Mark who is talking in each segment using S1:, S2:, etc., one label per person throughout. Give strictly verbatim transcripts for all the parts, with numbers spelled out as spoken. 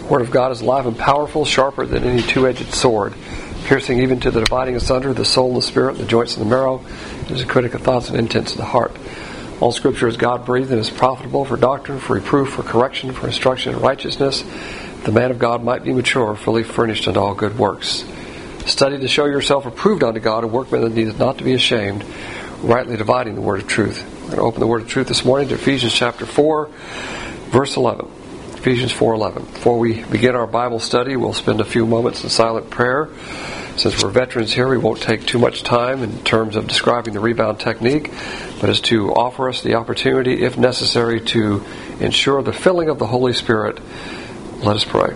S1: The Word of God is alive and powerful, sharper than any two-edged sword, piercing even to the dividing asunder the soul and the spirit, the joints and the marrow. It is a critic of thoughts and intents of the heart. All Scripture is God-breathed and is profitable for doctrine, for reproof, for correction, for instruction in righteousness, that the man of God might be mature, fully furnished unto all good works. Study to show yourself approved unto God, a workman that needeth not to be ashamed, rightly dividing the word of truth. We're going to open the word of truth this morning to Ephesians chapter four, verse eleven. Ephesians four eleven. Before we begin our Bible study, we'll spend a few moments in silent prayer. Since we're veterans here, we won't take too much time in terms of describing the rebound technique, but is to offer us the opportunity, if necessary, to ensure the filling of the Holy Spirit. Let us pray.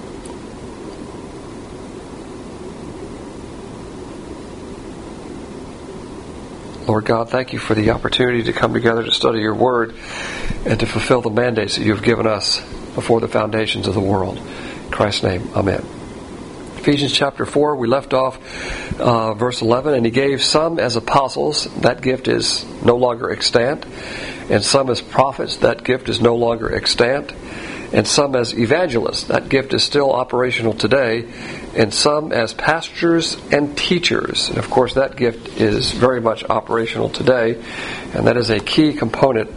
S1: Lord God, thank you for the opportunity to come together to study your word and to fulfill the mandates that you have given us before the foundations of the world. In Christ's name, amen. Ephesians chapter four, we left off uh, verse eleven, and he gave some as apostles, that gift is no longer extant, and some as prophets, that gift is no longer extant, and some as evangelists, that gift is still operational today, and some as pastors and teachers. And of course that gift is very much operational today, and that is a key component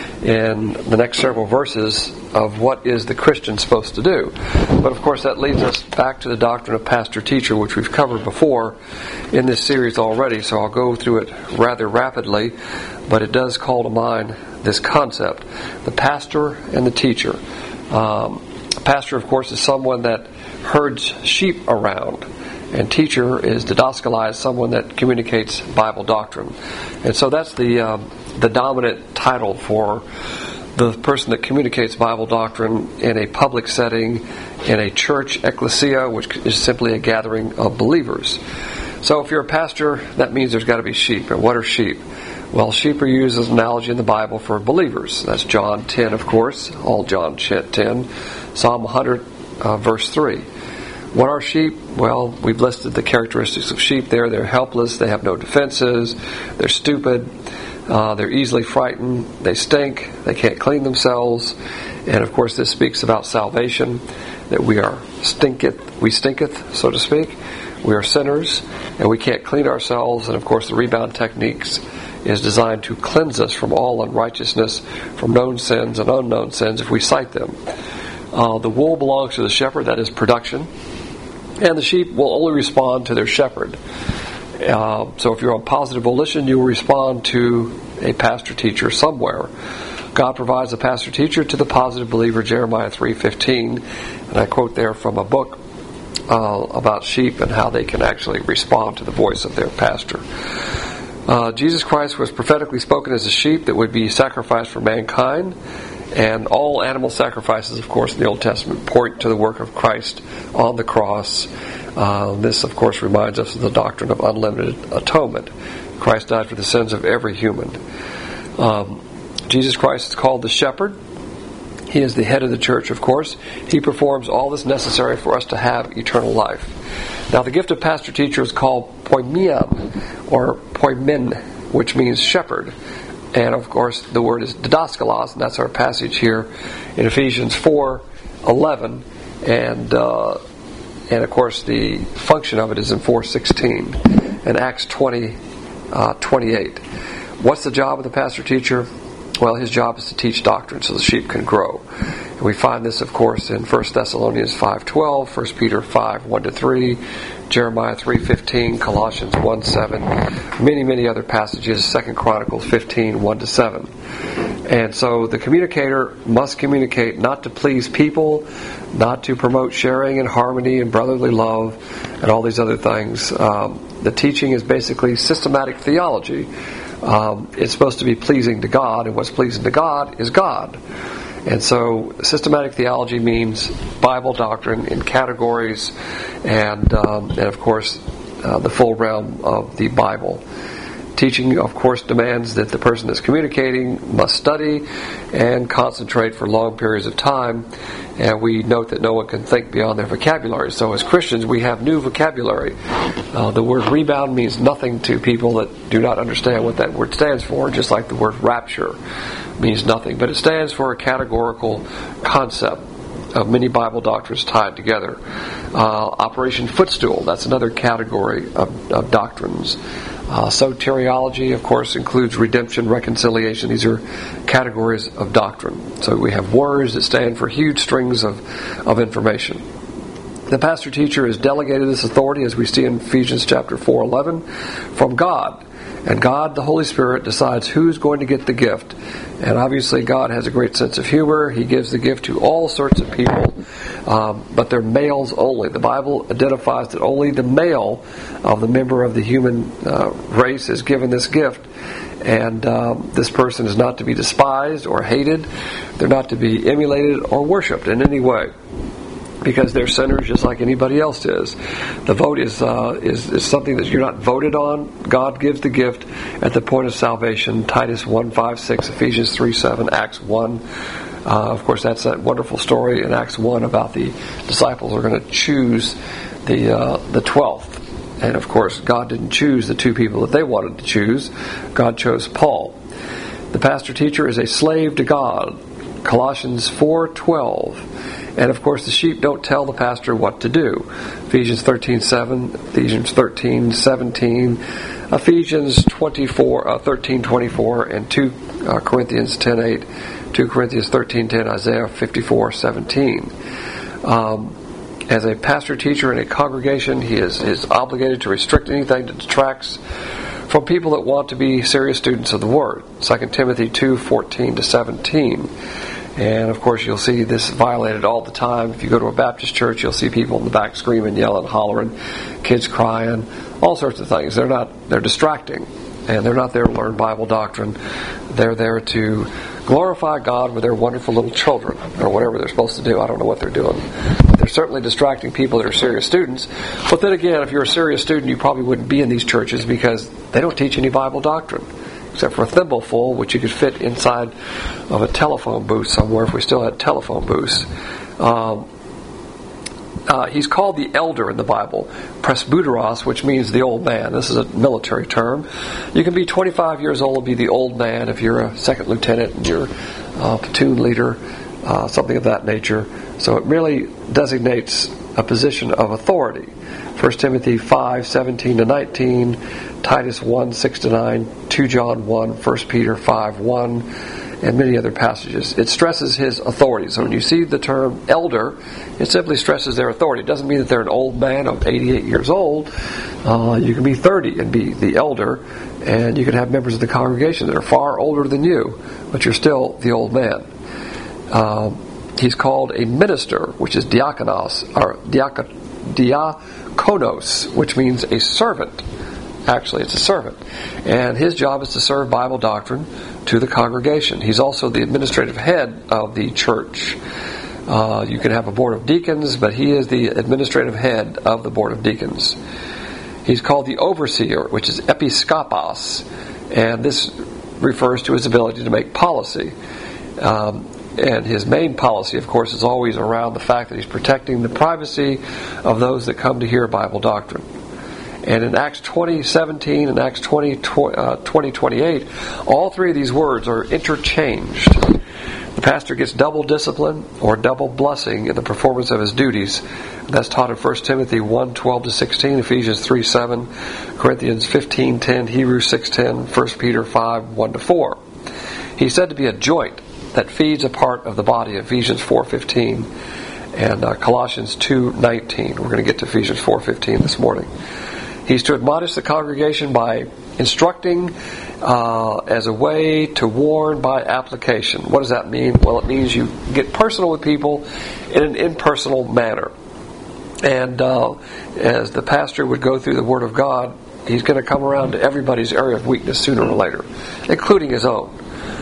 S1: in the next several verses of what is the Christian supposed to do. But of course that leads us back to the doctrine of pastor-teacher, which we've covered before in this series already, so I'll go through it rather rapidly, but it does call to mind this concept, the pastor and the teacher. Um, a pastor, of course, is someone that herds sheep around, and teacher is didaskalai, someone that communicates Bible doctrine. And so that's the um, the dominant title for the person that communicates Bible doctrine in a public setting, in a church, ecclesia, which is simply a gathering of believers. So if you're a pastor, that means there's got to be sheep. And what are sheep? Well, sheep are used as an analogy in the Bible for believers. That's John ten, of course, all John ten, Psalm one hundred, uh, verse three. What are sheep? Well, we've listed the characteristics of sheep there. They're helpless, they have no defenses, they're stupid, uh, they're easily frightened, they stink, they can't clean themselves, and of course this speaks about salvation, that we are stinketh, we stinketh, so to speak. We are sinners, and we can't clean ourselves, and of course the rebound techniques is designed to cleanse us from all unrighteousness, from known sins and unknown sins if we cite them. Uh, the wool belongs to the shepherd, that is production, and the sheep will only respond to their shepherd. Uh, so if you're on positive volition, you will respond to a pastor-teacher somewhere. God provides a pastor-teacher to the positive believer, Jeremiah three fifteen, and I quote there from a book uh, about sheep and how they can actually respond to the voice of their pastor. Uh, Jesus Christ was prophetically spoken as a sheep that would be sacrificed for mankind, and all animal sacrifices, of course, in the Old Testament point to the work of Christ on the cross. Uh, this, of course, reminds us of the doctrine of unlimited atonement. Christ died for the sins of every human. Um, Jesus Christ is called the shepherd. He is the head of the church, of course. He performs all that's necessary for us to have eternal life. Now, the gift of pastor-teacher is called poimian, or poimen, which means shepherd. And, of course, the word is didaskalos, and that's our passage here in Ephesians four eleven. And, uh, and of course, the function of it is in four sixteen and Acts twenty twenty-eight. What's the job of the pastor-teacher? Well, his job is to teach doctrine so the sheep can grow. And we find this, of course, in First Thessalonians five twelve, First Peter five one to three, Jeremiah three fifteen, Colossians one seven, many, many other passages, Second Chronicles fifteen one to seven. And so the communicator must communicate not to please people, not to promote sharing and harmony and brotherly love and all these other things. Um, the teaching is basically systematic theology. Um, it's supposed to be pleasing to God, and what's pleasing to God is God. And so systematic theology means Bible doctrine in categories and, um, and of course, uh, the full realm of the Bible. Teaching, of course, demands that the person that's communicating must study and concentrate for long periods of time. And we note that no one can think beyond their vocabulary. So as Christians, we have new vocabulary. Uh, the word rebound means nothing to people that do not understand what that word stands for, just like the word rapture means nothing. But it stands for a categorical concept. of many Bible doctrines tied together. Uh, Operation Footstool, that's another category of, of doctrines. Uh, soteriology, of course, includes redemption, reconciliation. These are categories of doctrine. So we have words that stand for huge strings of, of information. The pastor-teacher is delegated this authority, as we see in Ephesians chapter four eleven, from God. And God, the Holy Spirit, decides who's going to get the gift. And obviously God has a great sense of humor. He gives the gift to all sorts of people, um, but they're males only. The Bible identifies that only the male of the member of the human uh, race is given this gift. And um, this person is not to be despised or hated. They're not to be emulated or worshipped in any way, because they're sinners just like anybody else is. The vote is, uh, is is something that you're not voted on. God gives the gift at the point of salvation. Titus one, five, six, Ephesians three, seven, Acts one. Uh, of course, that's that wonderful story in Acts one about the disciples are going to choose the uh, the twelfth. And of course, God didn't choose the two people that they wanted to choose. God chose Paul. The pastor-teacher is a slave to God. Colossians four twelve. And of course, the sheep don't tell the pastor what to do. Ephesians thirteen seven, Ephesians thirteen seventeen, Ephesians twenty-four, uh, thirteen twenty-four, and two uh, Corinthians ten eight, two Corinthians thirteen ten, Isaiah fifty-four seventeen. Um, as a pastor-teacher in a congregation, he is, is obligated to restrict anything that detracts from people that want to be serious students of the Word. Second Timothy two fourteen to seventeen. And of course, you'll see this violated all the time. If you go to a Baptist church, you'll see people in the back screaming, yelling, hollering, kids crying, all sorts of things. They're not, they're distracting. And they're not there to learn Bible doctrine. They're there to glorify God with their wonderful little children, or whatever they're supposed to do. I don't know what they're doing. But they're certainly distracting people that are serious students. But then again, if you're a serious student, you probably wouldn't be in these churches because they don't teach any Bible doctrine, except for a thimbleful, which you could fit inside of a telephone booth somewhere if we still had telephone booths. Um, uh, he's called the elder in the Bible, presbyteros, which means the old man. This is a military term. You can be twenty-five years old and be the old man if you're a second lieutenant and you're a platoon leader, uh, something of that nature. So it really designates a position of authority. First Timothy five seventeen to nineteen, Titus one six to nine, two John one, First Peter five one, and many other passages. It stresses his authority. So when you see the term elder, it simply stresses their authority. It doesn't mean that they're an old man of eighty-eight years old. Uh, you can be thirty and be the elder, and you can have members of the congregation that are far older than you, but you're still the old man. Uh, he's called a minister, which is diakonos, or diakon, diakonos, which means a servant. Actually, it's a servant. And his job is to serve Bible doctrine to the congregation. He's also the administrative head of the church. Uh, you can have a board of deacons, but he is the administrative head of the board of deacons. He's called the overseer, which is episkopos, and this refers to his ability to make policy. Um, and his main policy, of course, is always around the fact that he's protecting the privacy of those that come to hear Bible doctrine. And in Acts twenty seventeen and Acts twenty twenty-eight, all three of these words are interchanged. The pastor gets double discipline or double blessing in the performance of his duties. That's taught in First Timothy one twelve to sixteen, Ephesians three seven, Corinthians fifteen ten, Hebrews six ten, First Peter five one to four. He's said to be a joint that feeds a part of the body, Ephesians four fifteen and uh, Colossians two nineteen. We're going to get to Ephesians four fifteen this morning. He's to admonish the congregation by instructing uh, as a way to warn by application. What does that mean? Well, it means you get personal with people in an impersonal manner. And uh, as the pastor would go through the Word of God, he's going to come around to everybody's area of weakness sooner or later, including his own.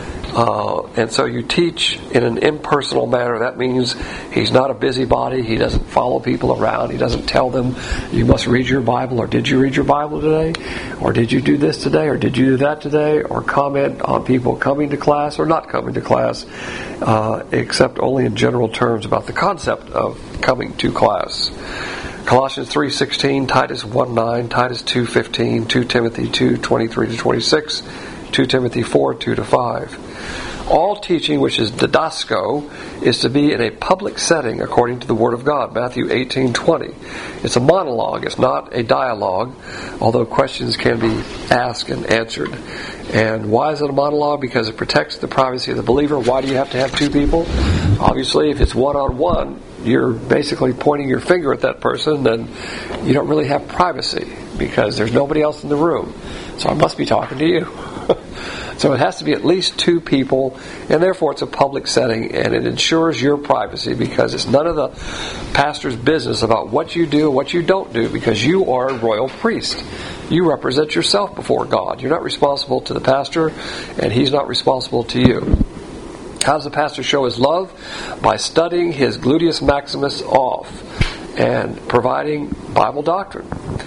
S1: Uh, and so you teach in an impersonal manner. That means he's not a busybody. He doesn't follow people around. He doesn't tell them, you must read your Bible, or did you read your Bible today? Or did you do this today? Or did you do that today? Or comment on people coming to class or not coming to class, uh, except only in general terms about the concept of coming to class. Colossians three sixteen, Titus one nine, Titus two fifteen, Second Timothy two twenty-three to twenty-six, Second Timothy four two to five. All teaching, which is didasko, is to be in a public setting according to the Word of God, Matthew eighteen twenty. It's a monologue. It's not a dialogue, although questions can be asked and answered. And why is it a monologue? Because it protects the privacy of the believer. Why do you have to have two people? Obviously, if it's one-on-one, you're basically pointing your finger at that person, and you don't really have privacy because there's nobody else in the room. So I must be talking to you. So it has to be at least two people, and therefore it's a public setting, and it ensures your privacy because it's none of the pastor's business about what you do and what you don't do, because you are a royal priest. You represent yourself before God. You're not responsible to the pastor, and he's not responsible to you. How does the pastor show his love? By studying his gluteus maximus off and providing Bible doctrine.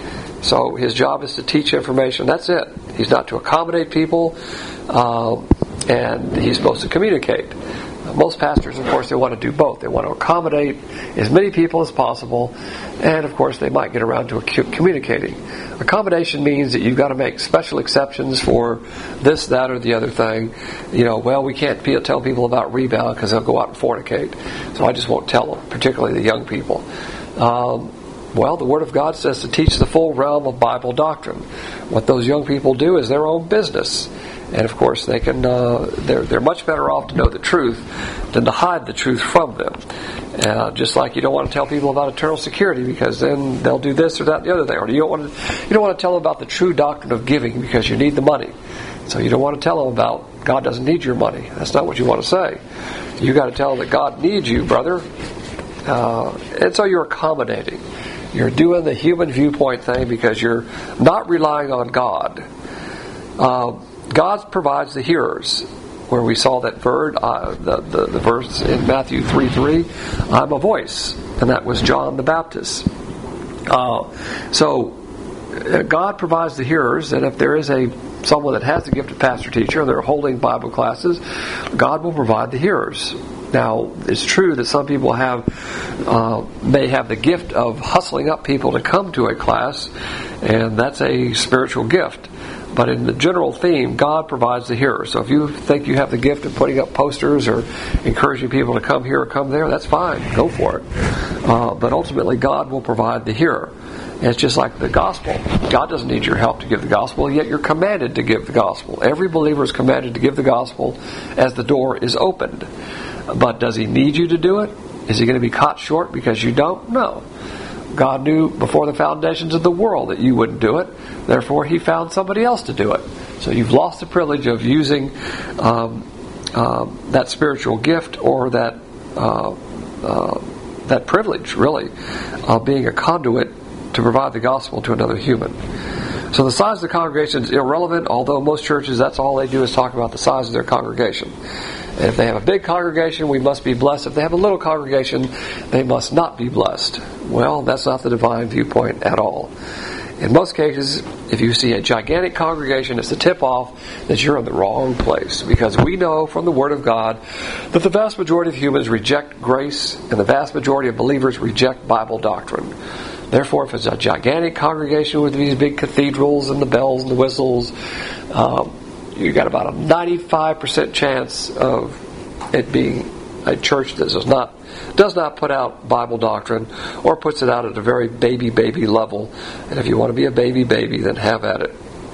S1: So his job is to teach information. That's it. He's not to accommodate people, uh, and he's supposed to communicate. Most pastors, of course, they want to do both. They want to accommodate as many people as possible, and of course they might get around to communicating. Accommodation means that you've got to make special exceptions for this, that, or the other thing. You know, well, we can't tell people about rebound because they'll go out and fornicate, so I just won't tell them, particularly the young people. Um, Well, the Word of God says to teach the full realm of Bible doctrine. What those young people do is their own business. And of course, they can, uh, they're, they're much better off to know the truth than to hide the truth from them. Uh, just like you don't want to tell people about eternal security because then they'll do this or that and the other thing. Or you don't want to, you don't want to tell them about the true doctrine of giving because you need the money. So you don't want to tell them about God doesn't need your money. That's not what you want to say. You got to tell them that God needs you, brother. Uh, and so you're accommodating. You're doing the human viewpoint thing because you're not relying on God. Uh, God provides the hearers. Where we saw that word, uh, the, the, the verse in Matthew three three, I'm a voice. And that was John the Baptist. Uh, so, uh, God provides the hearers, and if there is a someone that has the gift of pastor teacher, and they're holding Bible classes, God will provide the hearers. Now, it's true that some people have uh, may have the gift of hustling up people to come to a class, and that's a spiritual gift. But in the general theme, God provides the hearer. So if you think you have the gift of putting up posters or encouraging people to come here or come there, that's fine. Go for it. Uh, but ultimately, God will provide the hearer. And it's just like the gospel. God doesn't need your help to give the gospel, yet you're commanded to give the gospel. Every believer is commanded to give the gospel as the door is opened. But does he need you to do it? Is he going to be caught short because you don't? No. God knew before the foundations of the world that you wouldn't do it. Therefore, he found somebody else to do it. So you've lost the privilege of using um, uh, that spiritual gift or that uh, uh, that privilege, really, of being a conduit to provide the gospel to another human. So the size of the congregation is irrelevant, although most churches, that's all they do is talk about the size of their congregation. And if they have a big congregation, we must be blessed. If they have a little congregation, they must not be blessed. Well, that's not the divine viewpoint at all. In most cases, if you see a gigantic congregation, it's a tip-off that you're in the wrong place. Because we know from the Word of God that the vast majority of humans reject grace, and the vast majority of believers reject Bible doctrine. Therefore, if it's a gigantic congregation with these big cathedrals and the bells and the whistles, um, you got about a ninety-five percent chance of it being a church that does not does not put out Bible doctrine, or puts it out at a very baby baby level. And if you want to be a baby baby, then have at it.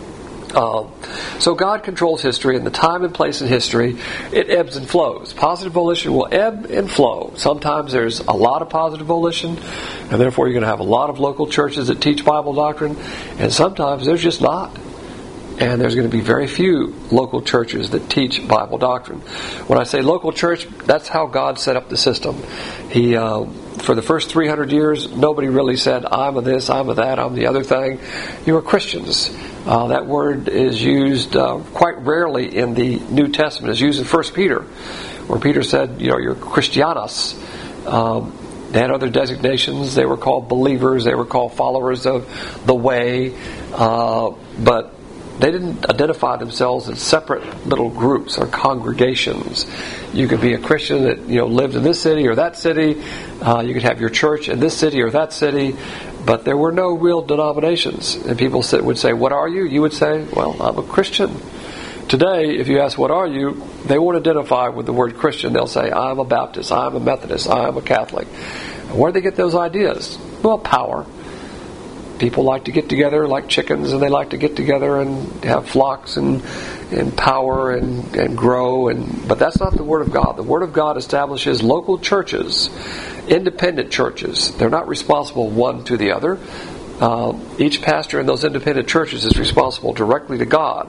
S1: Um, so God controls history, and the time and place in history, it ebbs and flows. Positive volition will ebb and flow. Sometimes there's a lot of positive volition, and therefore you're going to have a lot of local churches that teach Bible doctrine, and sometimes there's just not. And there's going to be very few local churches that teach Bible doctrine. When I say local church, that's how God set up the system. He, uh, for the first three hundred years, nobody really said, I'm a this, I'm a that, I'm the other thing. You were Christians. Uh, that word is used uh, quite rarely in the New Testament. It's used in First Peter, where Peter said, you know, you're Christianos. Um, they had other designations. They were called believers. They were called followers of the way. Uh, but they didn't identify themselves as separate little groups or congregations. You could be a Christian that, you know, lived in this city or that city. Uh, you could have your church in this city or that city. But there were no real denominations. And people would say, what are you? You would say, well, I'm a Christian. Today, if you ask, what are you? they won't identify with the word Christian. They'll say, I'm a Baptist, I'm a Methodist, I'm a Catholic. Where do they get those ideas? Well, power. People like to get together like chickens, and they like to get together and have flocks and, and power and, and grow. And but that's not the Word of God. The Word of God establishes local churches, independent churches. They're not responsible one to the other. Uh, each pastor in those independent churches is responsible directly to God.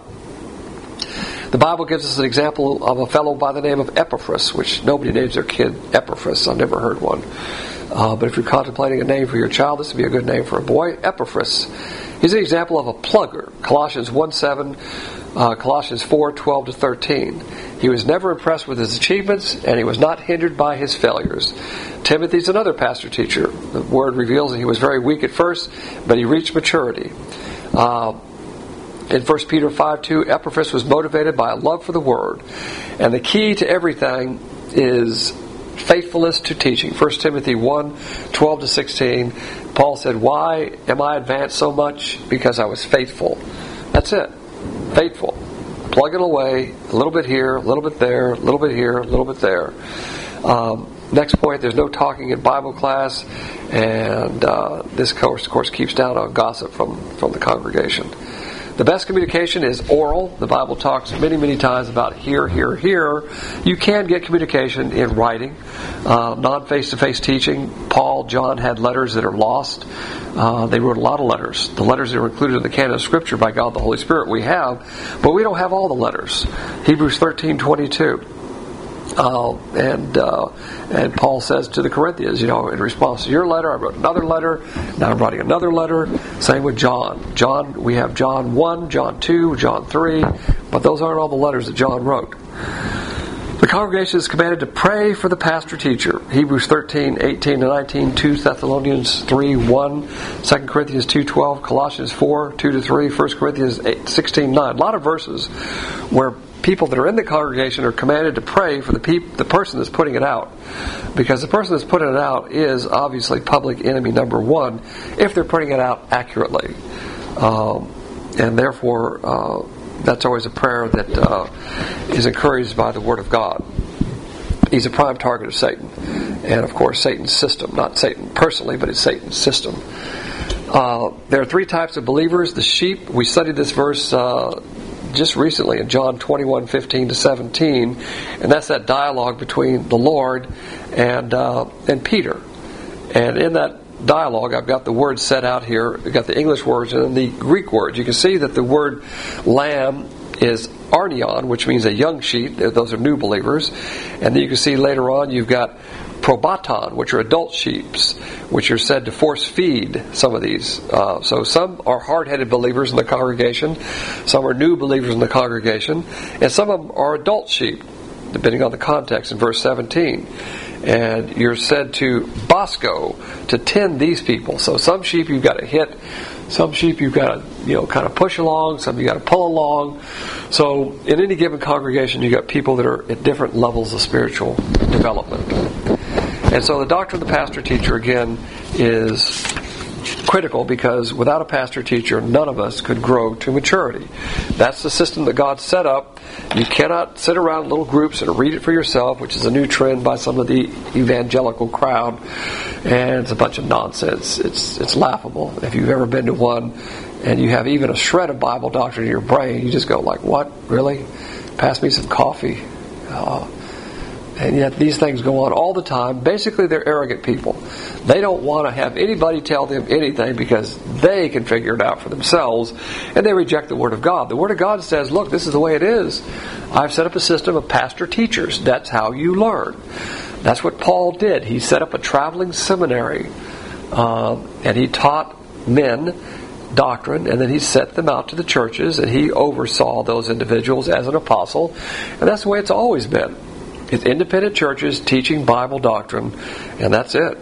S1: The Bible gives us an example of a fellow by the name of Epaphras, which nobody names their kid Epaphras. I've never heard one. Uh, but if you're contemplating a name for your child, this would be a good name for a boy. Epaphras. He's an example of a plugger. Colossians one seven, uh, Colossians four twelve to thirteen. He was never impressed with his achievements, and he was not hindered by his failures. Timothy's another pastor teacher. The Word reveals that he was very weak at first, but he reached maturity. Uh, in First Peter five two, Epaphras was motivated by a love for the Word. And the key to everything is faithfulness to teaching. First Timothy one twelve to sixteen, Paul said, why am I advanced so much? Because I was faithful. That's it. Faithful. Plugging away, a little bit here, a little bit there, a little bit here, a little bit there. Um, next point, there's no talking in Bible class, and uh, this course, of course, keeps down on gossip from, from the congregation. The best communication is oral. The Bible talks many, many times about hear, hear, hear. You can get communication in writing, uh, non-face-to-face teaching. Paul, John had letters that are lost. Uh, they wrote a lot of letters. The letters that are included in the canon of Scripture by God the Holy Spirit we have, but we don't have all the letters. Hebrews thirteen twenty-two. Uh, and uh, and Paul says to the Corinthians, you know, in response to your letter, I wrote another letter. Now I'm writing another letter. Same with John. John, we have John one, John two, John three, but those aren't all the letters that John wrote. The congregation is commanded to pray for the pastor teacher. Hebrews thirteen, eighteen to nineteen, Second Thessalonians three, one, Second Corinthians two, twelve, Colossians four, two to three, First Corinthians eight, sixteen, nine. A lot of verses where people that are in the congregation are commanded to pray for the peop- the person that's putting it out, because the person that's putting it out is obviously public enemy number one if they're putting it out accurately, um, and therefore uh, that's always a prayer that uh, is encouraged by the Word of God. He's a prime target of Satan, and of course Satan's system, not Satan personally, but it's Satan's system. Uh, there are three types of believers. The sheep, we studied this verse uh, just recently in John twenty-one, fifteen to seventeen, and that's that dialogue between the Lord and uh, and Peter. And in that dialogue, I've got the words set out here. I've got the English words and then the Greek words. You can see that the word lamb is arnion, which means a young sheep. Those are new believers. And then you can see later on you've got probaton, which are adult sheep, which are said to force feed some of these. Uh, so some are hard-headed believers in the congregation, some are new believers in the congregation, and some of them are adult sheep, depending on the context in verse seventeen. And you're said to bosco, to tend these people. So some sheep you've got to hit, some sheep you've got to, you know, kind of push along, some you've got to pull along. So in any given congregation, you've got people that are at different levels of spiritual development. And so the doctrine of the pastor-teacher, again, is critical, because without a pastor-teacher, none of us could grow to maturity. That's the system that God set up. You cannot sit around in little groups and read it for yourself, which is a new trend by some of the evangelical crowd, and it's a bunch of nonsense. It's it's laughable. If you've ever been to one and you have even a shred of Bible doctrine in your brain, you just go like, what? Really? Pass me some coffee. Uh, And yet these things go on all the time. Basically, they're arrogant people. They don't want to have anybody tell them anything because they can figure it out for themselves, and they reject the Word of God. The Word of God says, look, this is the way it is. I've set up a system of pastor-teachers. That's how you learn. That's what Paul did. He set up a traveling seminary, um, and he taught men doctrine, and then he sent them out to the churches, and he oversaw those individuals as an apostle, and that's the way it's always been. It's independent churches teaching Bible doctrine, and that's it.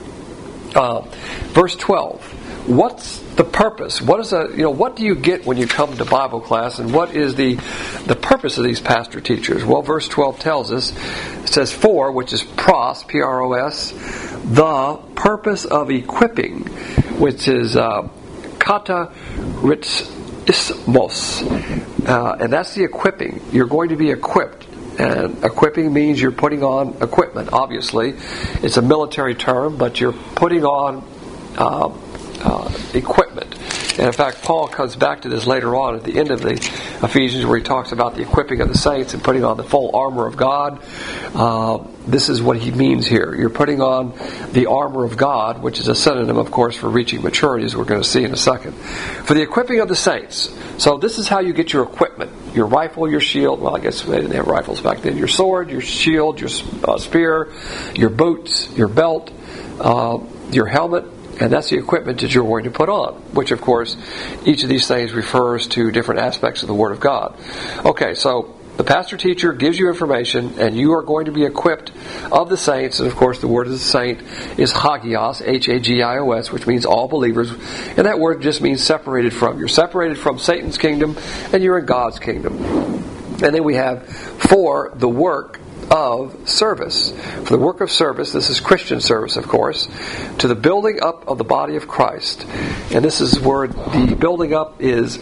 S1: Uh, verse twelve. What's the purpose? What is a you know what do you get when you come to Bible class, and what is the the purpose of these pastor teachers? Well, verse twelve tells us. It says for, which is pros, P R O S, the purpose of equipping, which is uh, kata ritz ismos, uh, and that's the equipping. You're going to be equipped. And equipping means you're putting on equipment, obviously. It's a military term, but you're putting on uh, uh, equipment. And in fact, Paul comes back to this later on at the end of the Ephesians, where he talks about the equipping of the saints and putting on the full armor of God. Uh, this is what he means here. You're putting on the armor of God, which is a synonym, of course, for reaching maturity, as we're going to see in a second. For the equipping of the saints. So this is how you get your equipment. Your rifle, your shield. Well, I guess they didn't have rifles back then. Your sword, your shield, your uh, spear, your boots, your belt, uh, your helmet. And that's the equipment that you're going to put on, which, of course, each of these things refers to different aspects of the Word of God. Okay, so the pastor-teacher gives you information, and you are going to be equipped of the saints. And, of course, the word of the saint is hagios, H A G I O S, which means all believers. And that word just means separated from. You're separated from Satan's kingdom, and you're in God's kingdom. And then we have for the work of service. For the work of service, this is Christian service, of course, to the building up of the body of Christ. And this is where the building up is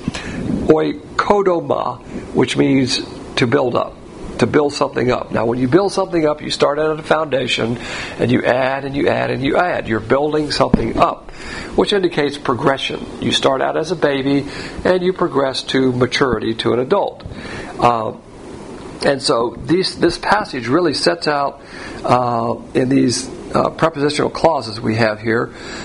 S1: oikodoma, which means to build up, to build something up. Now, when you build something up, you start out at a foundation, and you add, and you add, and you add. You're building something up, which indicates progression. You start out as a baby, and you progress to maturity, to an adult. Uh, And so these, this passage really sets out uh, in these uh, prepositional clauses we have here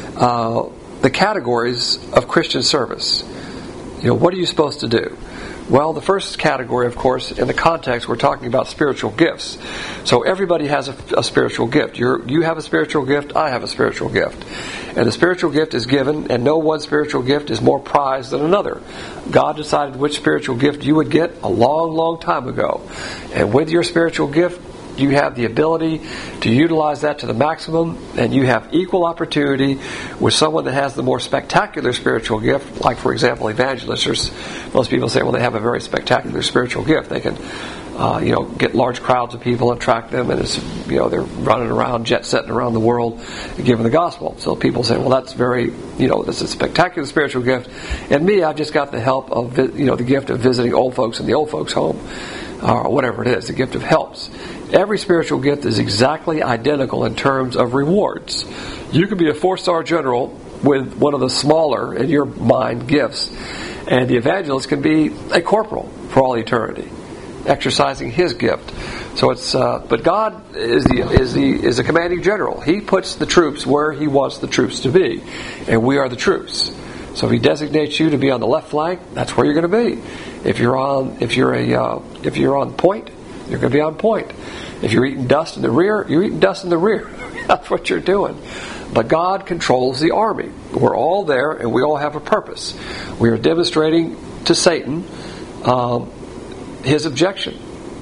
S1: uh, the categories of Christian service. You know, what are you supposed to do? Well, the first category, of course, in the context, we're talking about spiritual gifts. So everybody has a, a spiritual gift. You're, you have a spiritual gift, I have a spiritual gift. And the spiritual gift is given, and no one spiritual gift is more prized than another. God decided which spiritual gift you would get a long, long time ago. And with your spiritual gift, you have the ability to utilize that to the maximum, and you have equal opportunity with someone that has the more spectacular spiritual gift, like, for example, evangelists. Most people say, well, they have a very spectacular spiritual gift. They can, uh, you know, get large crowds of people, attract them, and it's, you know, they're running around, jet-setting around the world, giving the gospel. So people say, well, that's very, you know, that's a spectacular spiritual gift. And me, I've just got the help of, you know, the gift of visiting old folks in the old folks' home, or whatever it is, the gift of helps. Every spiritual gift is exactly identical in terms of rewards. You could be a four-star general with one of the smaller, in your mind, gifts, and the evangelist can be a corporal for all eternity, exercising his gift. So it's, uh, but God is the is the is the commanding general. He puts the troops where He wants the troops to be, and we are the troops. So if He designates you to be on the left flank, that's where you're going to be. If you're on, if you're a, uh, if you're on point, you're going to be on point. If you're eating dust in the rear, you're eating dust in the rear. That's what you're doing. But God controls the army. We're all there, and we all have a purpose. We are demonstrating to Satan um, his objection.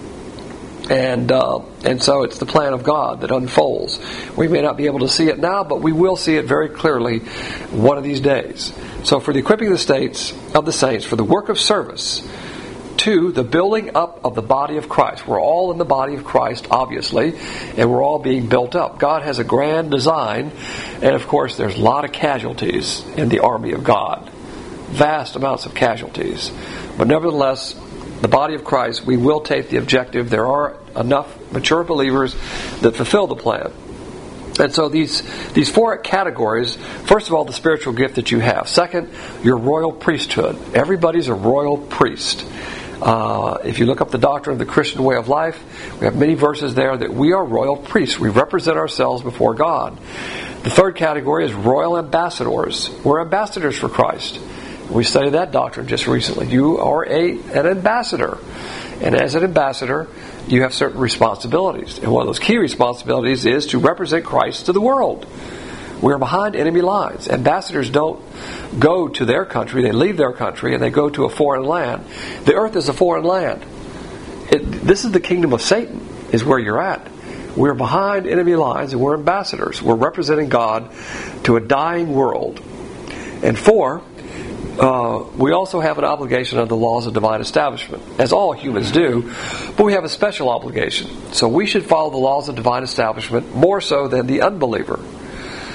S1: And uh, and so it's the plan of God that unfolds. We may not be able to see it now, but we will see it very clearly one of these days. So for the equipping of the saints, of the saints, for the work of service, to the building up of the body of Christ. We're all in the body of Christ, obviously, and we're all being built up. God has a grand design, and of course there's a lot of casualties in the army of God. Vast amounts of casualties. But nevertheless, the body of Christ, we will take the objective. There are enough mature believers that fulfill the plan. And so these these four categories, first of all, the spiritual gift that you have. Second, your royal priesthood. Everybody's a royal priest. Uh, if you look up the doctrine of the Christian way of life, we have many verses there that we are royal priests. We represent ourselves before God. The third category is royal ambassadors. We're ambassadors for Christ. We studied that doctrine just recently. You are a an ambassador. And as an ambassador, you have certain responsibilities. And one of those key responsibilities is to represent Christ to the world. We're behind enemy lines. Ambassadors don't go to their country. They leave their country and they go to a foreign land. The earth is a foreign land. It, this is the kingdom of Satan, is where you're at. We're behind enemy lines and we're ambassadors. We're representing God to a dying world. And four, Uh, we also have an obligation under the laws of divine establishment, as all humans do, but we have a special obligation. So we should follow the laws of divine establishment more so than the unbeliever.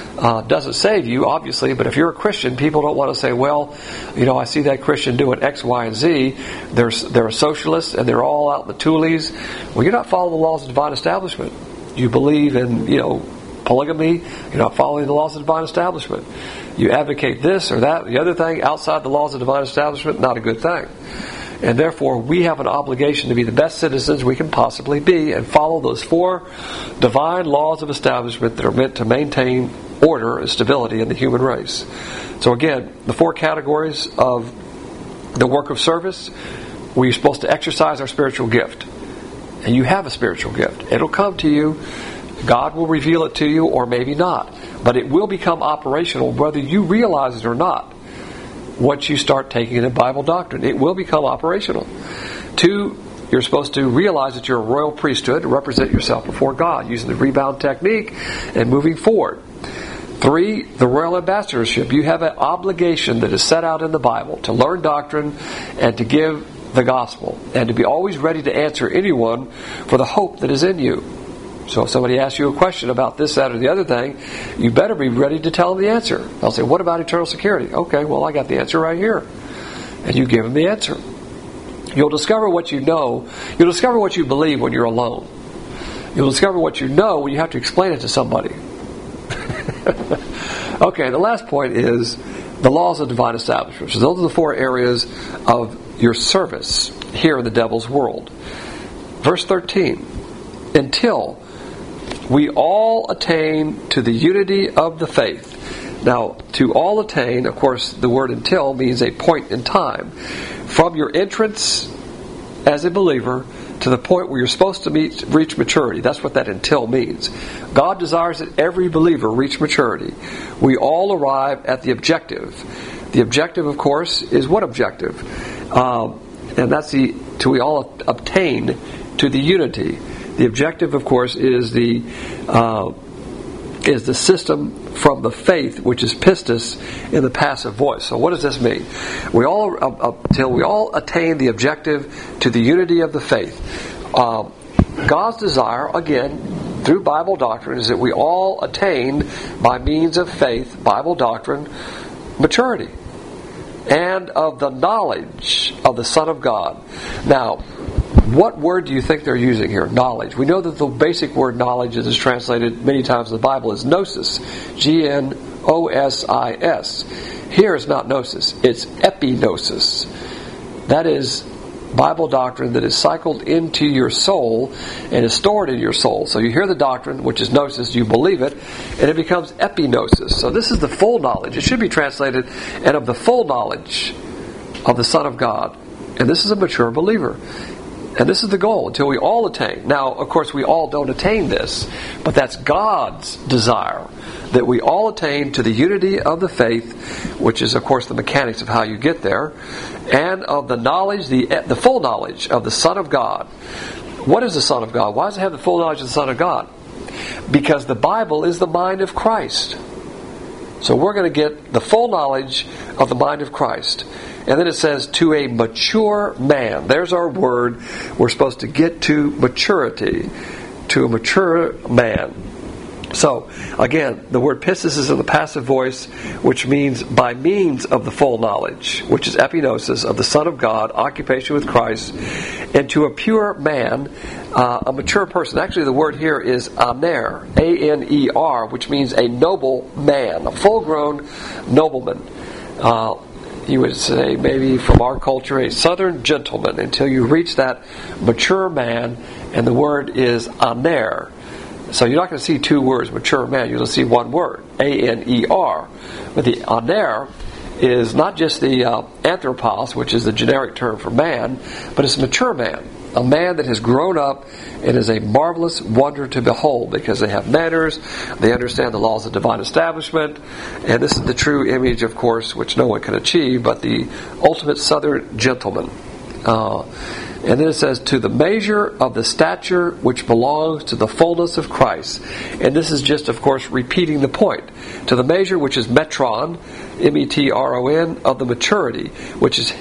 S1: uh, doesn't save you, obviously, but if you're a Christian, people don't want to say, well, you know, I see that Christian doing X, Y, and Z. They're, they're a socialist, and they're all out in the Tulies. Well, you're not following the laws of divine establishment. You believe in, you know, polygamy. You're not following the laws of divine establishment. You advocate this or that, the other thing, outside the laws of divine establishment, not a good thing. And therefore, we have an obligation to be the best citizens we can possibly be and follow those four divine laws of establishment that are meant to maintain order and stability in the human race. So again, the four categories of the work of service, we're supposed to exercise our spiritual gift. And you have a spiritual gift. It'll come to you. God will reveal it to you, or maybe not. But it will become operational whether you realize it or not. Once you start taking it in Bible doctrine, it will become operational. Two, you're supposed to realize that you're a royal priesthood to represent yourself before God using the rebound technique and moving forward. Three, the royal ambassadorship. You have an obligation that is set out in the Bible to learn doctrine and to give the gospel and to be always ready to answer anyone for the hope that is in you. So if somebody asks you a question about this, that, or the other thing, you better be ready to tell them the answer. They'll say, what about eternal security? Okay, well, I got the answer right here. And you give them the answer. You'll discover what you know. You'll discover what you believe when you're alone. You'll discover what you know when you have to explain it to somebody. Okay, the last point is the laws of divine establishment. So those are the four areas of your service here in the devil's world. Verse thirteen. Until we all attain to the unity of the faith. Now, to all attain, of course, the word until means a point in time. From your entrance as a believer to the point where you're supposed to meet, reach maturity. That's what that until means. God desires that every believer reach maturity. We all arrive at the objective. The objective, of course, is what objective? Um, and that's the, till we all obtain to the unity. The objective, of course, is the uh, is the system from the faith, which is pistis in the passive voice. So, what does this mean? We all uh, until we all attain the objective to the unity of the faith. Uh, God's desire, again, through Bible doctrine, is that we all attain, by means of faith, Bible doctrine, maturity, and of the knowledge of the Son of God. Now, what word do you think they're using here? Knowledge. We know that the basic word knowledge that is translated many times in the Bible is gnosis. G N O S I S. Here it's not gnosis. It's epignosis. That is Bible doctrine that is cycled into your soul and is stored in your soul. So you hear the doctrine, which is gnosis, you believe it, and it becomes epignosis. So this is the full knowledge. It should be translated, and of the full knowledge of the Son of God. And this is a mature believer. And this is the goal, until we all attain. Now, of course, we all don't attain this, but that's God's desire, that we all attain to the unity of the faith, which is, of course, the mechanics of how you get there, and of the knowledge, the the full knowledge of the Son of God. What is the Son of God? Why does it have the full knowledge of the Son of God? Because the Bible is the mind of Christ. So we're going to get the full knowledge of the mind of Christ. And then it says, to a mature man. There's our word. We're supposed to get to maturity. To a mature man. So, again, the word pistis is in the passive voice, which means by means of the full knowledge, which is epignosis of the Son of God, occupation with Christ, and to a pure man, uh, a mature person. Actually, the word here is aner, A N E R, which means a noble man, a full-grown nobleman. Uh, you would say, maybe from our culture, a southern gentleman, until you reach that mature man, and the word is aner. So you're not going to see two words, mature man. You're going to see one word, A N E R. But the aner is not just the uh, anthropos, which is the generic term for man, but it's a mature man. A man that has grown up and is a marvelous wonder to behold, because they have manners, they understand the laws of divine establishment, and this is the true image, of course, which no one can achieve, but the ultimate southern gentleman. Uh, and then it says, to the measure of the stature which belongs to the fullness of Christ. And this is just, of course, repeating the point. To the measure which is metron, M E T R O N, of the maturity, which is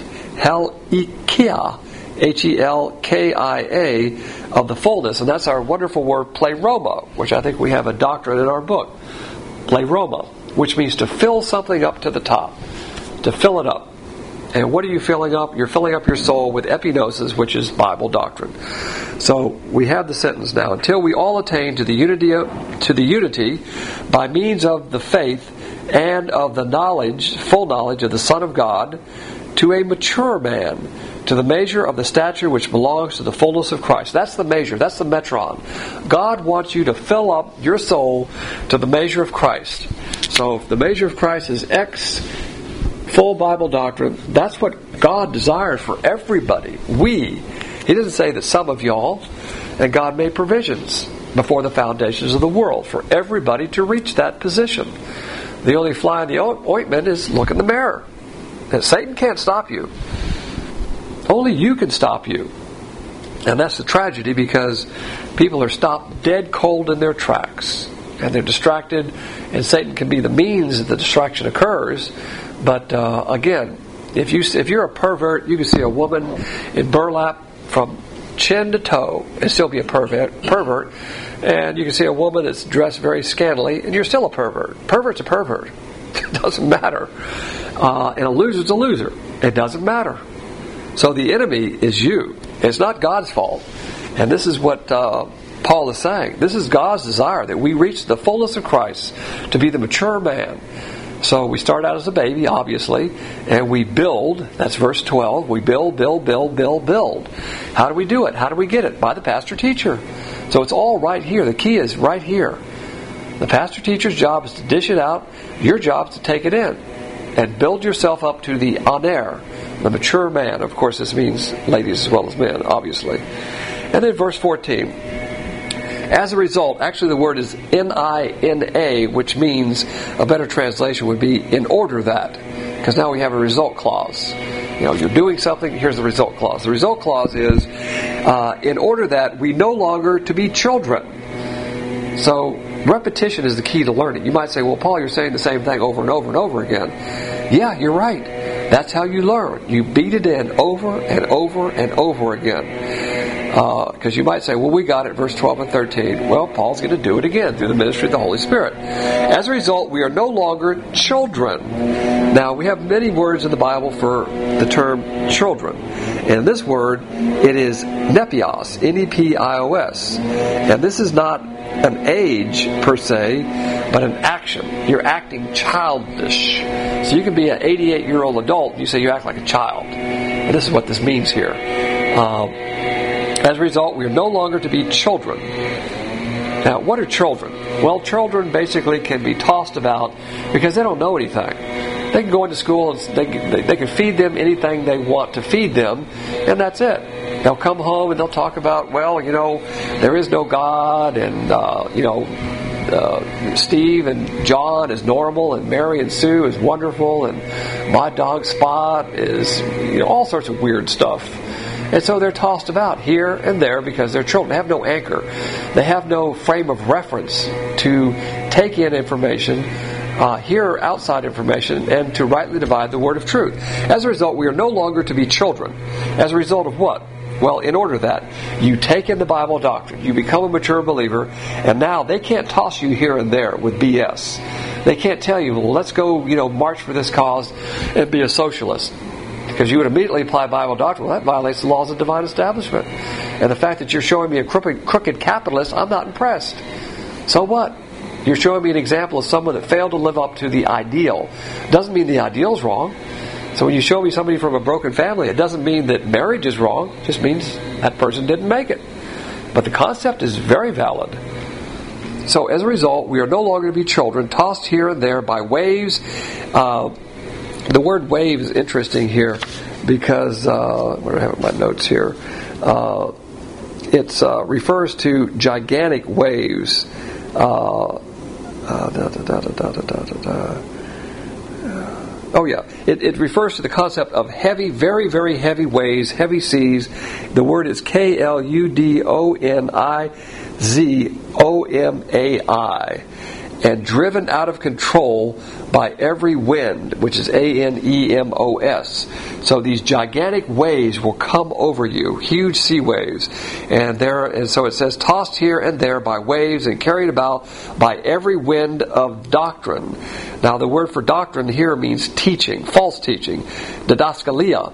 S1: helikia, H E L K I A, of the fullness. And that's our wonderful word, pleroma, which I think we have a doctrine in our book. pleroma, which means to fill something up to the top, to fill it up. And what are you filling up? You're filling up your soul with epignosis, which is Bible doctrine. So we have the sentence now. Until we all attain to the unity, to the unity by means of the faith and of the knowledge, full knowledge of the Son of God, to a mature man, to the measure of the stature which belongs to the fullness of Christ. That's the measure. That's the metron. God wants you to fill up your soul to the measure of Christ. So if the measure of Christ is X, full Bible doctrine, that's what God desires for everybody. We. He doesn't say that some of y'all, and God made provisions before the foundations of the world for everybody to reach that position. The only fly in the ointment is look in the mirror. And Satan can't stop you. Only you can stop you. And that's the tragedy, because people are stopped dead cold in their tracks. And they're distracted, and Satan can be the means that the distraction occurs. But uh, again, if you if you're a pervert, you can see a woman in burlap from chin to toe and still be a pervert. Pervert, and you can see a woman that's dressed very scantily, and you're still a pervert. Pervert's a pervert. It doesn't matter. Uh, and a loser's a loser. It doesn't matter. So the enemy is you. It's not God's fault. And this is what uh, Paul is saying. This is God's desire, that we reach the fullness of Christ, to be the mature man. So we start out as a baby, obviously, and we build. That's verse twelve. We build, build, build, build, build. How do we do it? How do we get it? By the pastor-teacher. So it's all right here. The key is right here. The pastor-teacher's job is to dish it out. Your job is to take it in and build yourself up to the aner, the mature man. Of course, this means ladies as well as men, obviously. And then verse fourteen. As a result, actually the word is N I N A, which means, a better translation would be in order that. Because now we have a result clause. You know, you're doing something, here's the result clause. The result clause is, uh, in order that we no longer to be children. So, repetition is the key to learning. You might say, well, Paul, you're saying the same thing over and over and over again. Yeah, you're right. That's how you learn. You beat it in over and over and over again. Because uh, you might say, well, we got it, verse twelve and thirteen. Well, Paul's going to do it again through the ministry of the Holy Spirit. As a result, we are no longer children. Now, we have many words in the Bible for the term children. And this word, it is nepios, N E P I O S. And this is not an age, per se, but an action. You're acting childish. So you can be an eighty-eight-year-old adult, and you say you act like a child. And this is what this means here. Um, As a result, we are no longer to be children. Now, what are children? Well, children basically can be tossed about because they don't know anything. They can go into school and they, they, they can feed them anything they want to feed them, and that's it. They'll come home and they'll talk about, well, you know, there is no God, and, uh, you know, uh, Steve and John is normal, and Mary and Sue is wonderful, and my dog Spot is, you know, all sorts of weird stuff. And so they're tossed about here and there because they're children. They have no anchor. They have no frame of reference to take in information, uh, hear outside information, and to rightly divide the word of truth. As a result, we are no longer to be children. As a result of what? Well, in order that you take in the Bible doctrine, you become a mature believer, and now they can't toss you here and there with B S. They can't tell you, well, let's go, you know, march for this cause and be a socialist. Because you would immediately apply Bible doctrine. Well, that violates the laws of divine establishment. And the fact that you're showing me a crooked, crooked capitalist, I'm not impressed. So what? You're showing me an example of someone that failed to live up to the ideal. Doesn't mean the ideal's wrong. So when you show me somebody from a broken family, it doesn't mean that marriage is wrong. It just means that person didn't make it. But the concept is very valid. So as a result, we are no longer to be children, tossed here and there by waves. Uh, The word wave is interesting here because, uh, what do I have in my notes here? Uh, it uh, refers to gigantic waves. Uh, uh, da, da, da, da, da, da, da, da. Oh yeah, it, it refers to the concept of heavy, very, very heavy waves, heavy seas. The word is K L U D O N I Z O M A I. and driven out of control by every wind, which is A N E M O S. So these gigantic waves will come over you, huge sea waves. And there, and so it says, tossed here and there by waves and carried about by every wind of doctrine. Now the word for doctrine here means teaching, false teaching. Didaskalia,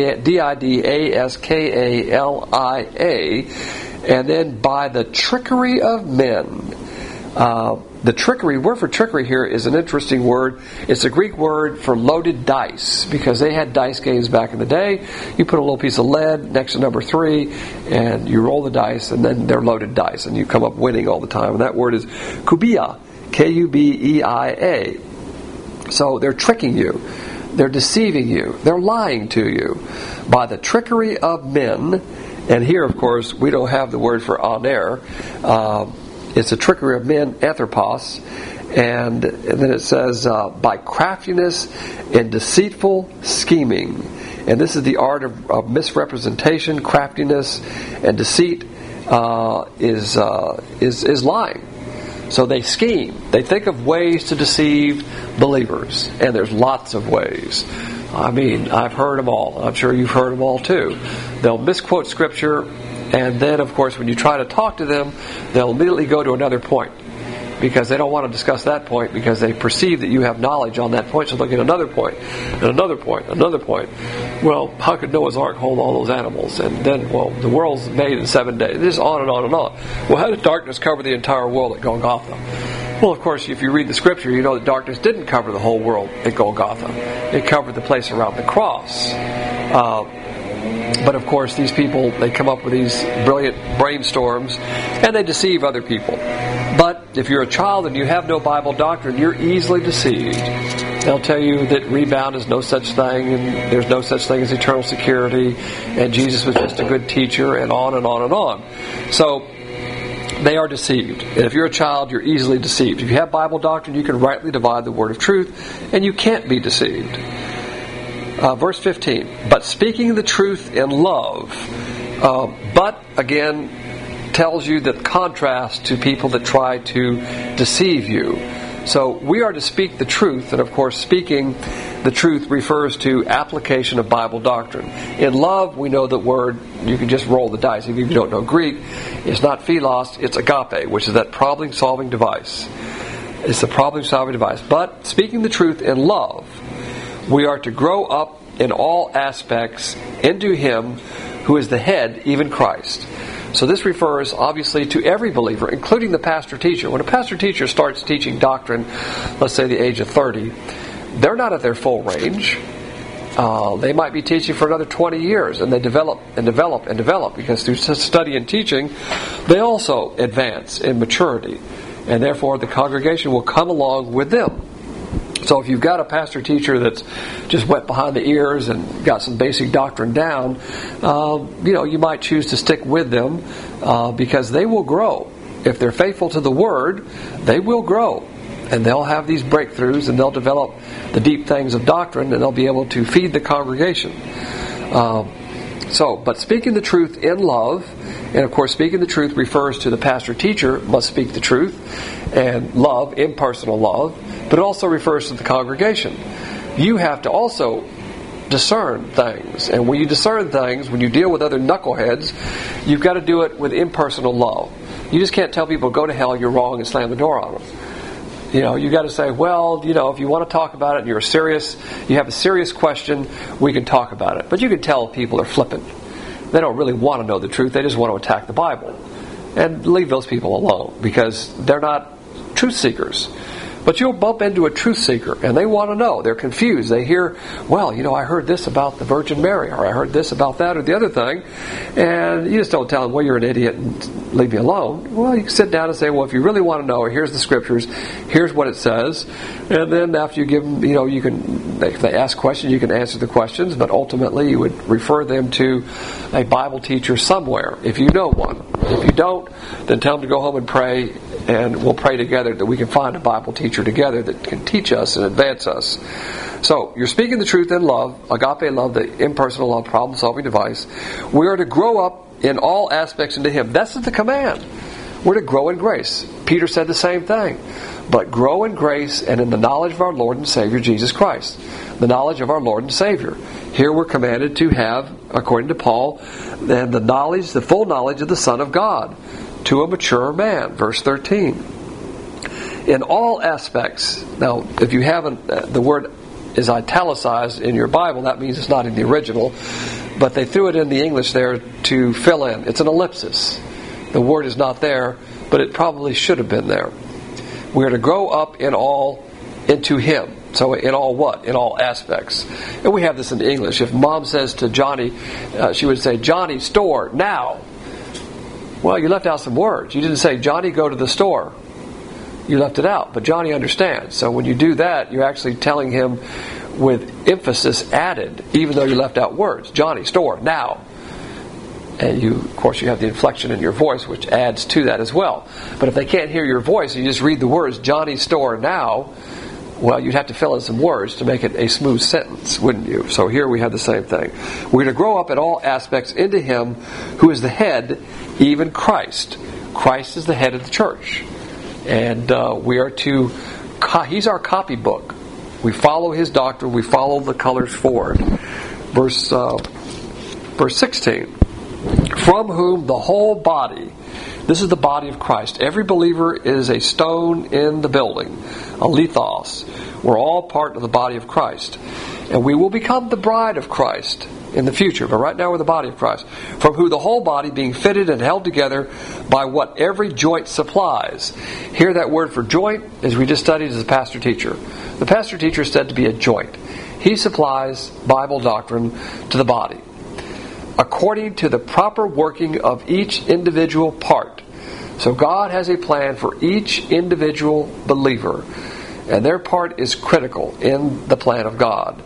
S1: D I D A S K A L I A. And then by the trickery of men. Uh, the trickery, word for trickery here is an interesting word. It's a Greek word for loaded dice, because they had dice games back in the day. You put a little piece of lead next to number three, and you roll the dice, and then they're loaded dice, and you come up winning all the time. And that word is kubia, K U B E I A. So they're tricking you. They're deceiving you. They're lying to you by the trickery of men. And here, of course, we don't have the word for aner. Uh, it's a trickery of men, anthropos. And, and then it says, uh, by craftiness and deceitful scheming. And this is the art of, of misrepresentation, craftiness, and deceit uh, is, uh, is is lying. So they scheme. They think of ways to deceive believers. And there's lots of ways. I mean, I've heard them all. I'm sure you've heard them all too. They'll misquote Scripture, and then, of course, when you try to talk to them, they'll immediately go to another point, because they don't want to discuss that point, because they perceive that you have knowledge on that point, so they'll get another point, and another point, another point. Well, how could Noah's Ark hold all those animals? And then, well, the world's made in seven days. Just on and on and on. Well, how did darkness cover the entire world at Golgotha? Well, of course, if you read the Scripture, you know that darkness didn't cover the whole world at Golgotha. It covered the place around the cross. Uh, but, of course, these people, they come up with these brilliant brainstorms, and they deceive other people. But if you're a child and you have no Bible doctrine, you're easily deceived. They'll tell you that rebound is no such thing, and there's no such thing as eternal security, and Jesus was just a good teacher, and on and on and on. So they are deceived. And if you're a child, you're easily deceived. If you have Bible doctrine, you can rightly divide the word of truth, and you can't be deceived. Uh, verse fifteen, but speaking the truth in love. Uh, but, again, tells you the contrast to people that try to deceive you. So we are to speak the truth, and of course speaking the truth refers to application of Bible doctrine. In love, we know the word, you can just roll the dice. If you don't know Greek, it's not philos, it's agape, which is that problem-solving device. It's the problem-solving device. But speaking the truth in love, we are to grow up in all aspects into Him who is the head, even Christ. So this refers, obviously, to every believer, including the pastor-teacher. When a pastor-teacher starts teaching doctrine, let's say the age of thirty, they're not at their full range. Uh, they might be teaching for another twenty years, and they develop and develop and develop, because through study and teaching, they also advance in maturity. And therefore, the congregation will come along with them. So if you've got a pastor-teacher that's just wet behind the ears and got some basic doctrine down, uh, you know, you might choose to stick with them uh, because they will grow. If they're faithful to the Word, they will grow. And they'll have these breakthroughs, and they'll develop the deep things of doctrine, and they'll be able to feed the congregation. Uh, so, but speaking the truth in love, and of course speaking the truth refers to the pastor-teacher must speak the truth, and love, impersonal love, but it also refers to the congregation. You have to also discern things. And when you discern things, when you deal with other knuckleheads, you've got to do it with impersonal love. You just can't tell people, go to hell, you're wrong, and slam the door on them. You know, you got to say, well, you know, if you want to talk about it and you're serious, you have a serious question, we can talk about it. But you can tell people are flippant. They don't really want to know the truth. They just want to attack the Bible. And leave those people alone, because they're not truth seekers. But you'll bump into a truth seeker, and they want to know. They're confused. They hear, well, you know, I heard this about the Virgin Mary, or I heard this about that or the other thing. And you just don't tell them, well, you're an idiot, and leave me alone. Well, you can sit down and say, well, if you really want to know, here's the Scriptures, here's what it says. And then after you give them, you know, you can, if they ask questions, you can answer the questions, but ultimately you would refer them to a Bible teacher somewhere, if you know one. If you don't, then tell them to go home and pray, and we'll pray together that we can find a Bible teacher together that can teach us and advance us. So, you're speaking the truth in love, agape love, the impersonal love, problem-solving device. We are to grow up in all aspects into Him. That's the command. We're to grow in grace. Peter said the same thing. But grow in grace and in the knowledge of our Lord and Savior Jesus Christ. The knowledge of our Lord and Savior. Here we're commanded to have, according to Paul, and the knowledge, the full knowledge of the Son of God, to a mature man. Verse thirteen. In all aspects. Now, if you haven't, the word is italicized in your Bible, that means it's not in the original, but they threw it in the English there to fill in. It's an ellipsis. The word is not there, but it probably should have been there. We are to grow up in all into Him. So in all what? In all aspects. And we have this in English. If Mom says to Johnny, uh, she would say, Johnny, store, now. Well, you left out some words. You didn't say, Johnny, go to the store. You left it out. But Johnny understands. So when you do that, you're actually telling him with emphasis added, even though you left out words. Johnny, store, now. And you, of course, you have the inflection in your voice, which adds to that as well. But if they can't hear your voice, and you just read the words, Johnny, store, now, well, you'd have to fill in some words to make it a smooth sentence, wouldn't you? So here we have the same thing. We're to grow up in all aspects into Him who is the head, even Christ. Christ is the head of the church. And uh, we are to, co- He's our copybook. We follow His doctrine. We follow the colors forward. Verse, uh, verse sixteen. From whom the whole body, this is the body of Christ. Every believer is a stone in the building, a lithos. We're all part of the body of Christ. And we will become the bride of Christ in the future. But right now we're the body of Christ. From whom the whole body, being fitted and held together by what every joint supplies. Here that word for joint, as we just studied, is a pastor-teacher. The pastor-teacher is said to be a joint. He supplies Bible doctrine to the body, according to the proper working of each individual part. So God has a plan for each individual believer, and their part is critical in the plan of God.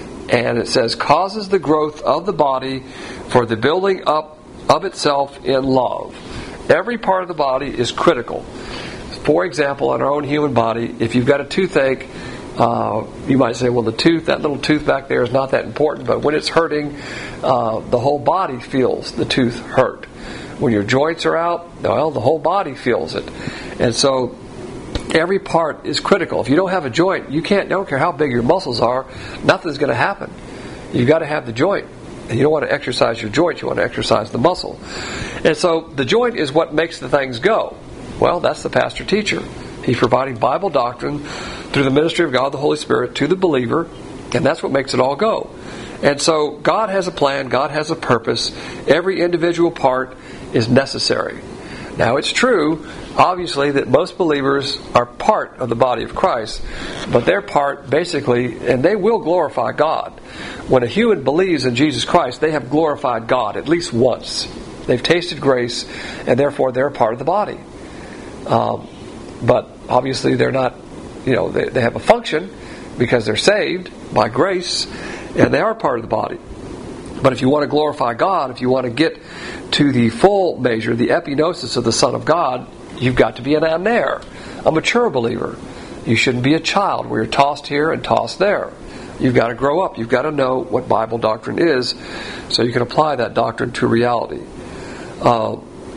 S1: And it says, causes the growth of the body for the building up of itself in love. Every part of the body is critical. For example, in our own human body, if you've got a toothache, Uh, you might say, well, the tooth, that little tooth back there is not that important, but when it's hurting, uh, the whole body feels the tooth hurt. When your joints are out, well, the whole body feels it. And so every part is critical. If you don't have a joint, you can't, don't care how big your muscles are, nothing's going to happen. You've got to have the joint. And you don't want to exercise your joint, you want to exercise the muscle. And so the joint is what makes the things go. Well, that's the pastor-teacher. He's providing Bible doctrine through the ministry of God, the Holy Spirit, to the believer, and that's what makes it all go. And so God has a plan, God has a purpose. Every individual part is necessary. Now it's true, obviously, that most believers are part of the body of Christ, but their part basically, and they will glorify God. When a human believes in Jesus Christ, they have glorified God at least once. They've tasted grace, and therefore they're a part of the body. Um, but obviously they're not, you know, they, they have a function because they're saved by grace, and they are part of the body. But if you want to glorify God, if you want to get to the full measure, the epignosis of the Son of God, you've got to be an aner, a mature believer. You shouldn't be a child where you're tossed here and tossed there. You've got to grow up. You've got to know what Bible doctrine is so you can apply that doctrine to reality. Uh,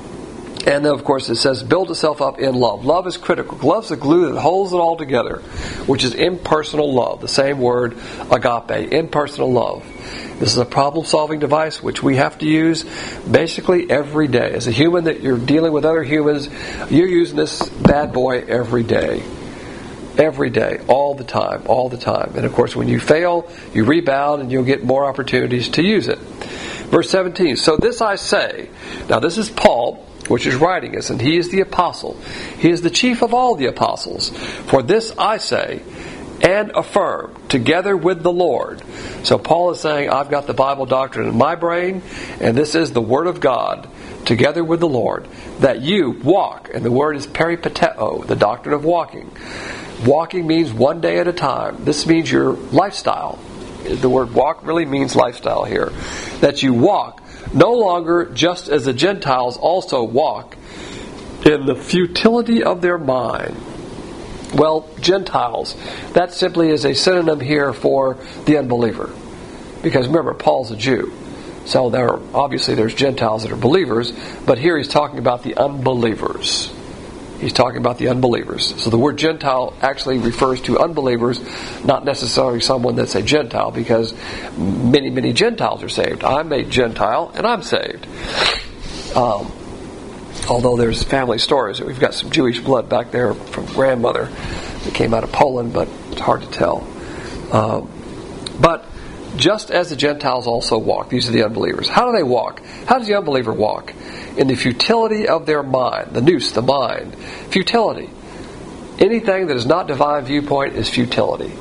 S1: and then, of course, it says, build itself up in love. Love is critical. Love's the glue that holds it all together, which is impersonal love. The same word, agape, impersonal love. This is a problem-solving device which we have to use basically every day. As a human that you're dealing with other humans, you're using this bad boy every day. Every day, all the time, all the time. And of course, when you fail, you rebound and you'll get more opportunities to use it. Verse seventeen, so this I say. Now this is Paul, which is writing us, and he is the apostle. He is the chief of all the apostles. For this I say, and affirm, together with the Lord. So Paul is saying, I've got the Bible doctrine in my brain, and this is the Word of God, together with the Lord, that you walk, and the word is peripateo, the doctrine of walking. Walking means one day at a time. This means your lifestyle. The word walk really means lifestyle here. That you walk no longer just as the Gentiles also walk in the futility of their mind. Well, Gentiles, that simply is a synonym here for the unbeliever. Because remember, Paul's a Jew. So there are, obviously there's Gentiles that are believers, but here he's talking about the unbelievers. He's talking about the unbelievers. So the word Gentile actually refers to unbelievers, not necessarily someone that's a Gentile, because many, many Gentiles are saved. I'm a Gentile, and I'm saved. Um, although there's family stories. We've got some Jewish blood back there from grandmother that came out of Poland, but it's hard to tell. Um, but just as the Gentiles also walk, these are the unbelievers. How do they walk? How does the unbeliever walk? In the futility of their mind. The nous, the mind. Futility. Anything that is not divine viewpoint is futility.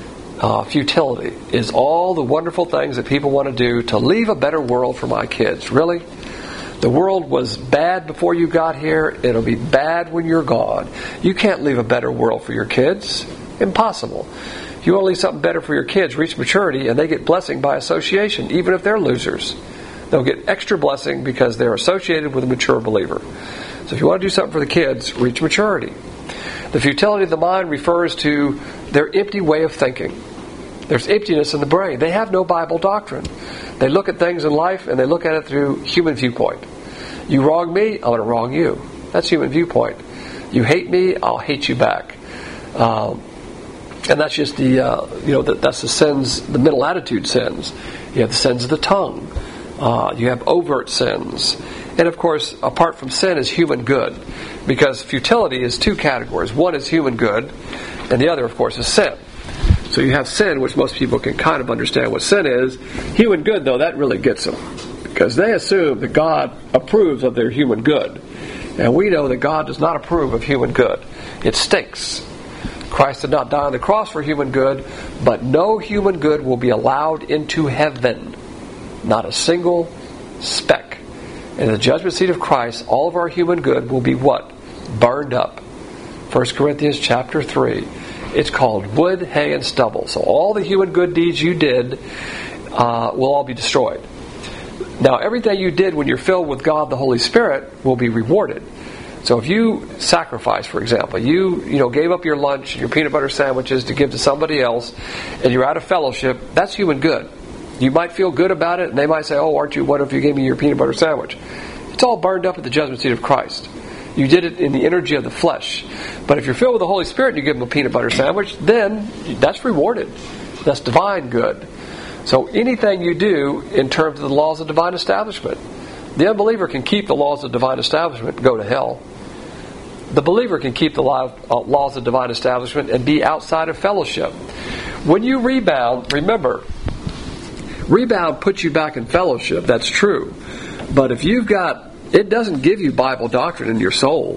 S1: Uh, futility is all the wonderful things that people want to do to leave a better world for my kids. Really? The world was bad before you got here. It'll be bad when you're gone. You can't leave a better world for your kids. Impossible. If you want to leave something better for your kids, reach maturity, and they get blessing by association, even if they're losers. They'll get extra blessing because they're associated with a mature believer. So if you want to do something for the kids, reach maturity. The futility of the mind refers to their empty way of thinking. There's emptiness in the brain. They have no Bible doctrine. They look at things in life and they look at it through human viewpoint. You wrong me, I'm going to wrong you. That's human viewpoint. You hate me, I'll hate you back. Um, and that's just the, uh, you know, the, that's the sins, the mental attitude sins. You have the sins of the tongue. Uh, you have overt sins. And of course, apart from sin is human good. Because futility is two categories. One is human good, and the other, of course, is sin. So you have sin, which most people can kind of understand what sin is. Human good, though, that really gets them. Because they assume that God approves of their human good. And we know that God does not approve of human good. It stinks. Christ did not die on the cross for human good, but no human good will be allowed into heaven. Not a single speck. In the judgment seat of Christ, all of our human good will be what? Burned up. First Corinthians chapter three. It's called wood, hay, and stubble. So all the human good deeds you did uh, will all be destroyed. Now, everything you did when you're filled with God, the Holy Spirit, will be rewarded. So if you sacrifice, for example, you you know gave up your lunch, your peanut butter sandwiches to give to somebody else, and you're out of fellowship, that's human good. You might feel good about it, and they might say, oh, aren't you, what if you gave me your peanut butter sandwich? It's all burned up at the judgment seat of Christ. You did it in the energy of the flesh. But if you're filled with the Holy Spirit and you give them a peanut butter sandwich, then that's rewarded. That's divine good. So anything you do in terms of the laws of divine establishment, the unbeliever can keep the laws of divine establishment and go to hell. The believer can keep the laws of divine establishment and be outside of fellowship. When you rebound, remember, rebound puts you back in fellowship. That's true. But if you've got, it doesn't give you Bible doctrine in your soul.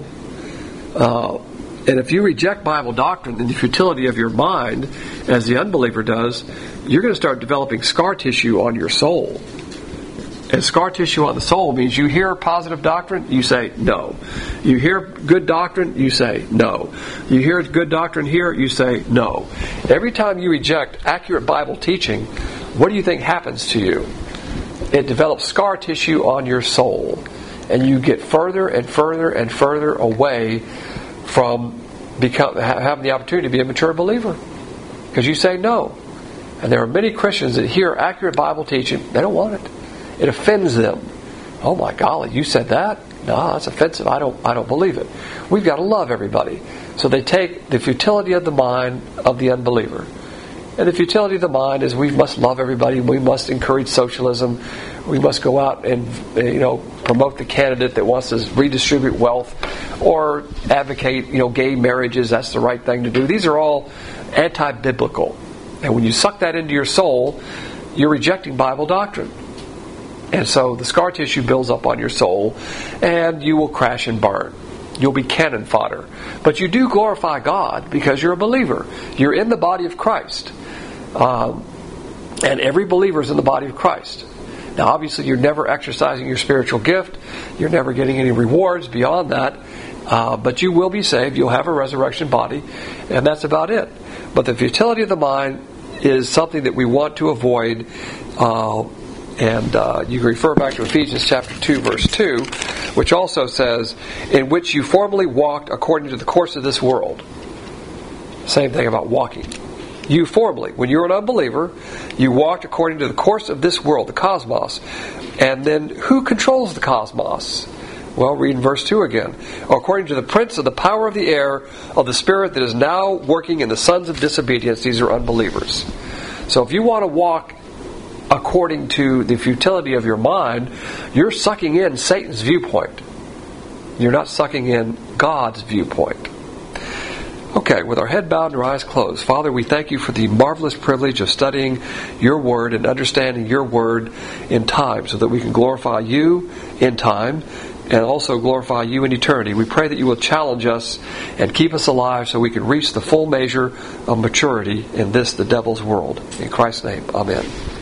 S1: Uh, and if you reject Bible doctrine in the futility of your mind, as the unbeliever does, you're going to start developing scar tissue on your soul. And scar tissue on the soul means you hear positive doctrine, you say no. You hear good doctrine, you say no. You hear good doctrine here, you say no. Every time you reject accurate Bible teaching, what do you think happens to you? It develops scar tissue on your soul. And you get further and further and further away from become, having the opportunity to be a mature believer. Because you say no. And there are many Christians that hear accurate Bible teaching, they don't want it. It offends them. Oh my golly, you said that? No, that's offensive. I don't I don't believe it. We've got to love everybody. So they take the futility of the mind of the unbeliever. And the futility of the mind is we must love everybody. We must encourage socialism. We must go out and you know promote the candidate that wants to redistribute wealth or advocate you know gay marriages. That's the right thing to do. These are all anti-biblical. And when you suck that into your soul, you're rejecting Bible doctrine. And so the scar tissue builds up on your soul, and you will crash and burn. You'll be cannon fodder. But you do glorify God because you're a believer. You're in the body of Christ. Um, and every believer is in the body of Christ. Now, obviously, you're never exercising your spiritual gift. You're never getting any rewards beyond that. Uh, but you will be saved. You'll have a resurrection body. And that's about it. But the futility of the mind is something that we want to avoid. Uh, And uh, you can refer back to Ephesians chapter two, verse two, which also says, in which you formerly walked according to the course of this world. Same thing about walking. You formerly, when you were an unbeliever, you walked according to the course of this world, the cosmos. And then who controls the cosmos? Well, read in verse two again. According to the prince of the power of the air, of the spirit that is now working in the sons of disobedience, these are unbelievers. So if you want to walk according to the futility of your mind, you're sucking in Satan's viewpoint. You're not sucking in God's viewpoint. Okay, with our head bowed and our eyes closed, Father, we thank you for the marvelous privilege of studying your word and understanding your word in time so that we can glorify you in time and also glorify you in eternity. We pray that you will challenge us and keep us alive so we can reach the full measure of maturity in this, the devil's world. In Christ's name, amen.